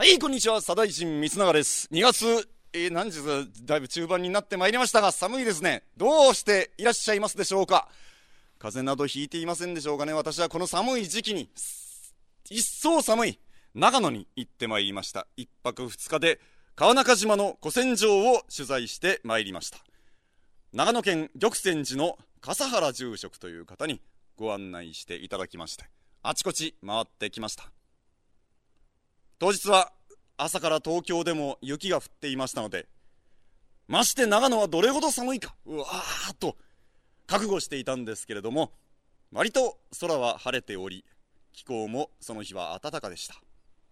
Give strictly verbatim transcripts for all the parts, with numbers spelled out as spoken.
はい、こんにちは。左大臣光永です。にがつ、えー、何時かだいぶ中盤になってまいりましたが、寒いですね。どうしていらっしゃいますでしょうか。風邪などひいていませんでしょうかね。私はこの寒い時期に一層寒い長野に行ってまいりました。一泊二日で川中島の古戦場を取材してまいりました。長野県玉泉寺の笠原住職という方にご案内していただきまして、あちこち回ってきました。当日は朝から東京でも雪が降っていましたので、まして長野はどれほど寒いか、うわーっと覚悟していたんですけれども、割と空は晴れており、気候もその日は暖かでした。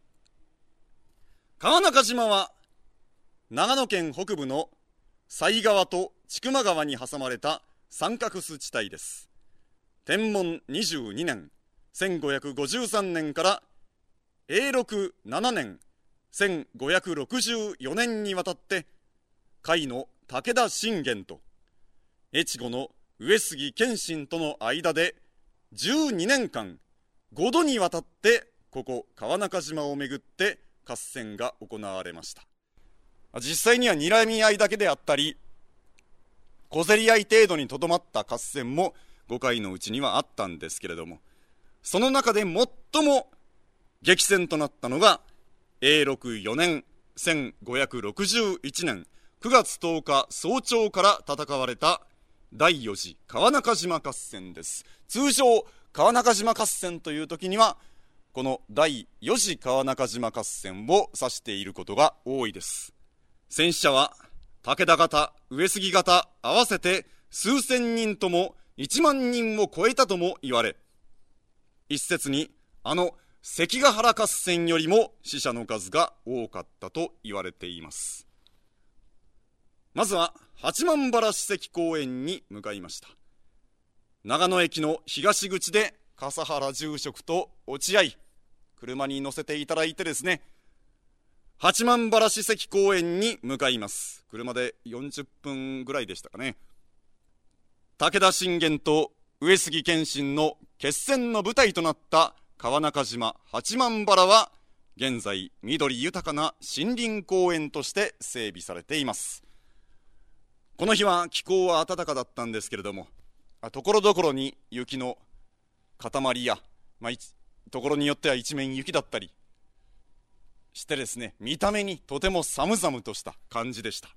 川中島は長野県北部の犀川と千曲川に挟まれた三角州地帯です。天文にじゅうにねん、せんごひゃくごじゅうさんねんから永禄ななねん、せんごひゃくろくじゅうよねんにわたって甲斐の武田信玄と越後の上杉謙信との間でじゅうにねんかんごどにわたってここ川中島をめぐって合戦が行われました。実際には睨み合いだけであったり小競り合い程度にとどまった合戦もごかいのうちにはあったんですけれども、その中で最も激戦となったのが永禄よねん、せんごひゃくろくじゅういちねんくがつとおか早朝から戦われた第よ次川中島合戦です。通常川中島合戦という時にはこの第よ次川中島合戦を指していることが多いです。戦死者は武田方、上杉方合わせて数千人ともいちまんにんを超えたとも言われ、一説にあの関ヶ原合戦よりも死者の数が多かったと言われています。まずは八幡原史跡公園に向かいました。長野駅の東口で笠原住職と落合、車に乗せていただいてですね、八幡原史跡公園に向かいます。車でよんじゅっぷんぐらいでしたかね。武田信玄と上杉謙信の決戦の舞台となった川中島八幡原は現在緑豊かな森林公園として整備されています。この日は気候は暖かだったんですけれども、ところどころに雪の塊や、まあ、ところによっては一面雪だったりしてですね、見た目にとても寒々とした感じでした。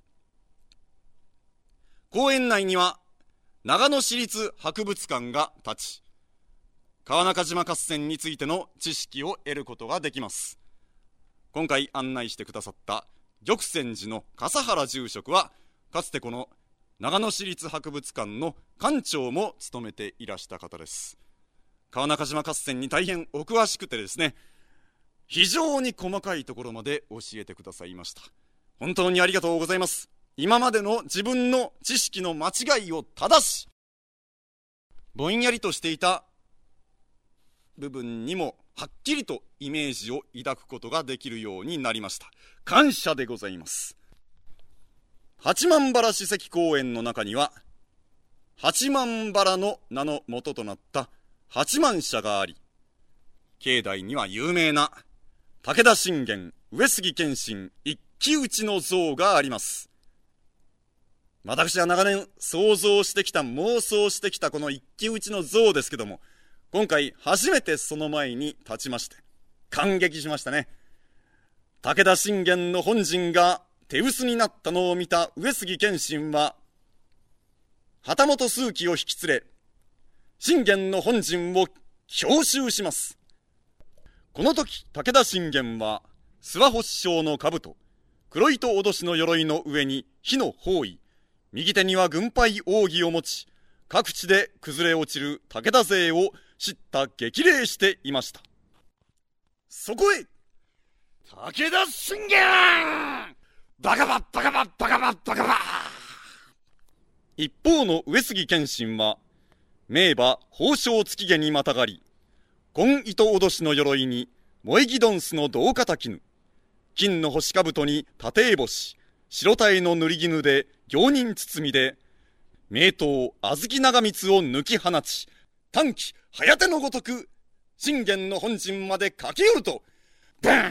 公園内には長野市立博物館が立ち、川中島合戦についての知識を得ることができます。今回案内してくださった玉泉寺の笠原住職はかつてこの長野市立博物館の館長も務めていらした方です。川中島合戦に大変お詳しくてですね、非常に細かいところまで教えてくださいました。本当にありがとうございます。今までの自分の知識の間違いを正し、ぼんやりとしていた部分にもはっきりとイメージを抱くことができるようになりました。感謝でございます。八幡原史跡公園の中には八幡原の名の元となった八幡社があり、境内には有名な武田信玄、上杉謙信一騎打ちの像があります。私は長年想像してきた、妄想してきたこの一騎打ちの像ですけども、今回初めてその前に立ちまして感激しましたね。武田信玄の本陣が手薄になったのを見た上杉謙信は旗本数騎を引き連れ信玄の本陣を強襲します。この時武田信玄は諏訪星将の兜、黒糸脅しの鎧の上に火の包囲、右手には軍配扇を持ち、各地で崩れ落ちる武田勢を叱咤激励していました。そこへ武田信玄バカバッバカバッバカバッバカバッ。一方の上杉謙信は名馬宝生月毛にまたがり、紺糸脅しの鎧に萌木ドンスの胴肩絹、金の星兜に縦烏帽子、白鯛の塗り絹で行人包みで名刀小豆長光を抜き放ち、短期早手のごとく信玄の本陣まで駆け寄ると、バーン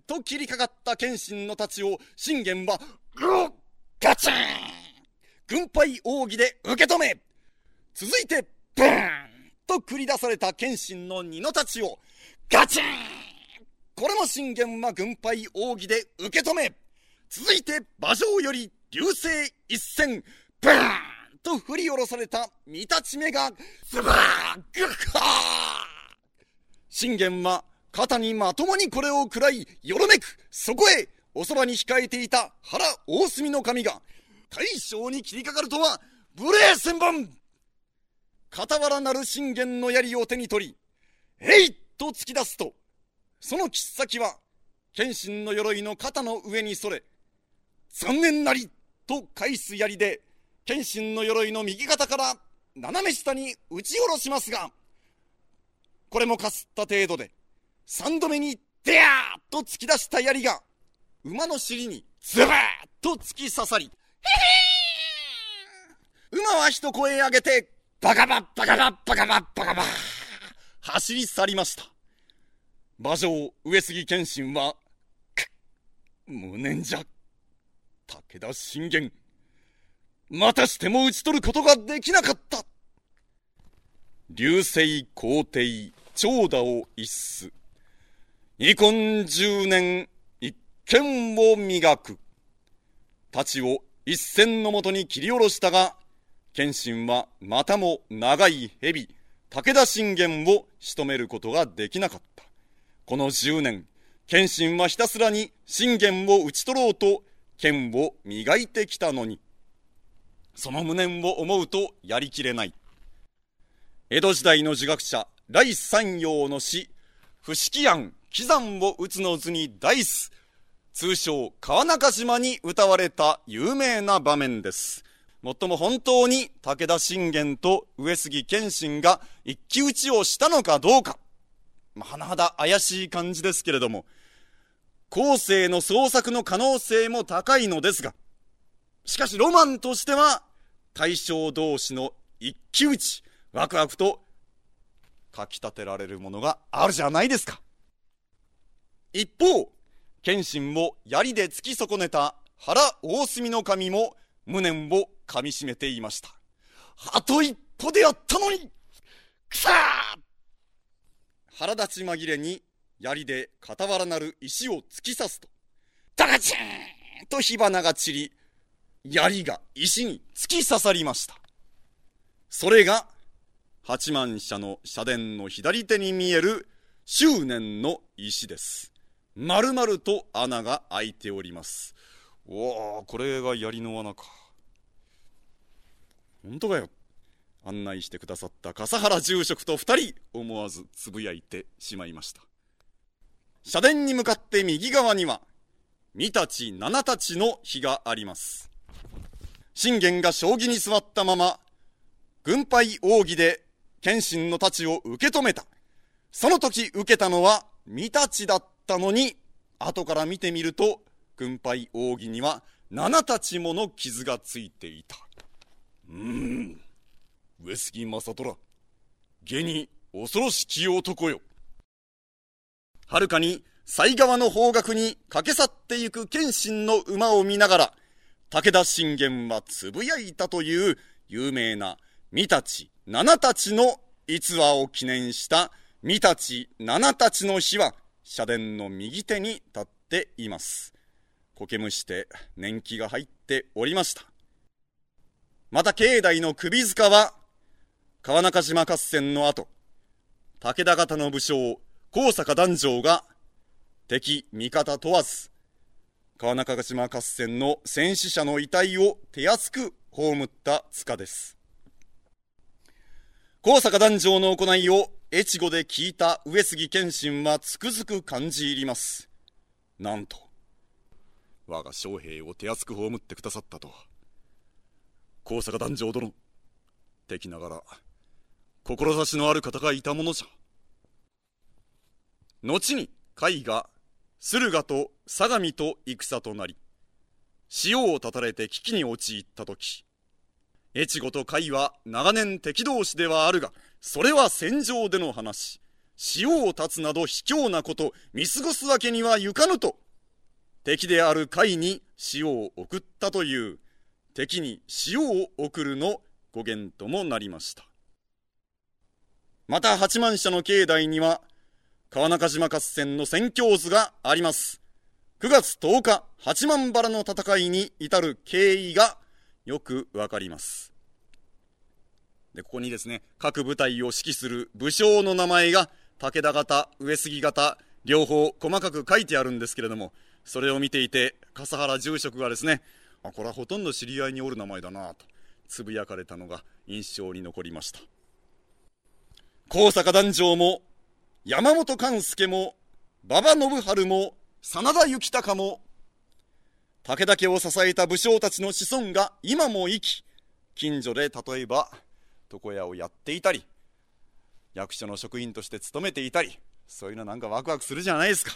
と切りかかった謙信の太刀を信玄はグッガチン軍配奥義で受け止め、続いてブーンと繰り出された謙信の二の太刀をガチン、これも信玄は軍配奥義で受け止め、続いて馬上より流星一閃ブーンと振り下ろされた見立ち目がズバーグッハー。信玄は肩にまともにこれを食らいよろめく。そこへおそばに控えていた原大隅の神が大将に切りかかるとは無礼千万。傍らなる信玄の槍を手に取り、えいっと突き出すと、その切っ先は謙信の鎧の肩の上にそれ、残念なりと返す槍で謙信の鎧の右肩から斜め下に打ち下ろしますが、これもかすった程度で三度目にデヤーッと突き出した槍が馬の尻にズバーッと突き刺さり、馬は一声上げてバカバッバカバッバカバッバカバッ走り去りました。馬上上杉謙信は無念じゃ。武田信玄またしても討ち取ることができなかった。流星皇帝長蛇を逸す、遺恨十年一剣を磨く。太刀を一線のもとに切り下ろしたが、謙信はまたも長い蛇武田信玄を仕留めることができなかった。この十年、謙信はひたすらに信玄を討ち取ろうと剣を磨いてきたのに、その無念を思うとやりきれない。江戸時代の儒学者来三陽の詩、不識案喜山を打つの図に大す、通称川中島に歌われた有名な場面です。もっとも本当に武田信玄と上杉謙信が一騎打ちをしたのかどうか、まあ、甚だ怪しい感じですけれども、後世の創作の可能性も高いのですが、しかしロマンとしては大将同士の一騎打ち、ワクワクとかき立てられるものがあるじゃないですか。一方、謙信を槍で突き損ねた原大隅の神も無念をかみしめていました。あと一歩でやったのにくさー。腹立ち紛れに槍で傍らなる石を突き刺すと、ダカチーンと火花が散り、槍が石に突き刺さりました。それが八幡社の社殿の左手に見える執念の石です。丸々と穴が開いております。おお、これが槍の穴か。本当かよ。案内してくださった笠原住職と二人、思わずつぶやいてしまいました。社殿に向かって右側には三太刀七太刀の碑があります。信玄が将棋に座ったまま軍配奥義で謙信の太刀を受け止めた。その時受けたのは三太刀だったのに、後から見てみると軍配奥義には七太刀もの傷がついていた。うーん、上杉正虎、下に恐ろしき男よ。はるかに犀川の方角に駆け去ってゆく謙信の馬を見ながら、武田信玄はつぶやいたという有名な三太刀七太刀の逸話を記念した三太刀七太刀の碑は社殿の右手に立っています。苔むして年季が入っておりました。また境内の首塚は川中島合戦の後、武田方の武将高坂壇上が敵味方問わず川中島合戦の戦死者の遺体を手厚く葬った塚です。高坂壇上の行いを越後で聞いた上杉謙信はつくづく感じ入ります。なんと我が将兵を手厚く葬ってくださったとは。高坂壇上殿、敵ながら志のある方がいたものじゃ。後に甲斐が駿河と相模と戦となり、塩を断たれて危機に陥った時、越後と甲斐は長年敵同士ではあるが、それは戦場での話。 塩を断つなど卑怯なこと見過ごすわけにはいかぬと、敵である甲斐に塩を送ったという、敵に塩を送るの語源ともなりました。また八幡社の境内には川中島合戦の戦況図があります。くがつとおか、八幡原の戦いに至る経緯がよくわかります。で、ここにですね、各部隊を指揮する武将の名前が武田方、上杉方、両方細かく書いてあるんですけれども、それを見ていて笠原住職がですね、あ、これはほとんど知り合いにおる名前だなとつぶやかれたのが印象に残りました。高坂壇上も山本勘助も馬場信春も真田幸孝も武田家を支えた武将たちの子孫が今も生き、近所で例えば床屋をやっていたり、役所の職員として勤めていたり、そういうのなんかワクワクするじゃないですか。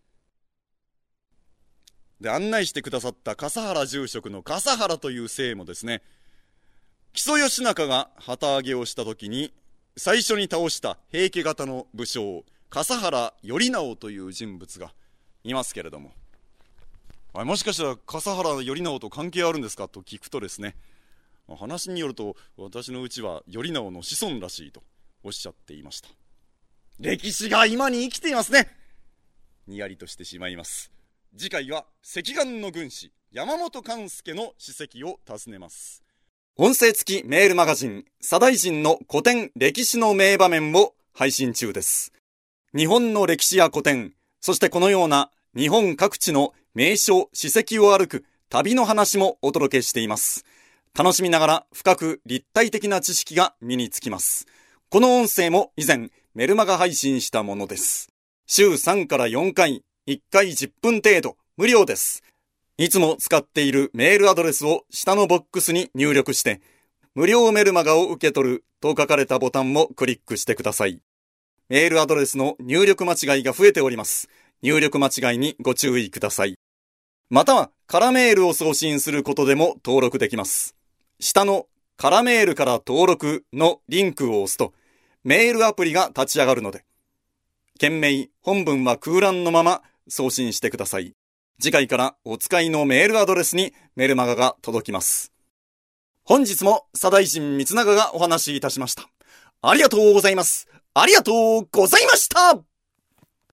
で、案内してくださった笠原住職の笠原という姓もですね、木曽義仲が旗揚げをした時に最初に倒した平家方の武将笠原頼直という人物がいますけれども、あれもしかしたら笠原頼直と関係あるんですかと聞くとですね、話によると私のうちは頼直の子孫らしいとおっしゃっていました。歴史が今に生きていますね。にやりとしてしまいます。次回は赤眼の軍師山本勘助の史跡を訪ねます。音声付きメールマガジン左大臣の古典歴史の名場面を配信中です。日本の歴史や古典、そしてこのような日本各地の名所史跡を歩く旅の話もお届けしています。楽しみながら深く立体的な知識が身につきます。この音声も以前メルマガ配信したものです。週さんからよんかい、いっかいじゅっぷん程度、無料です。いつも使っているメールアドレスを下のボックスに入力して、無料メルマガを受け取ると書かれたボタンをクリックしてください。メールアドレスの入力間違いが増えております。入力間違いにご注意ください。または、カラメールを送信することでも登録できます。下のカラメールから登録のリンクを押すと、メールアプリが立ち上がるので、件名、本文は空欄のまま送信してください。次回からお使いのメールアドレスにメルマガが届きます。本日も左大臣光長がお話しいたしました。ありがとうございます。ありがとうございました。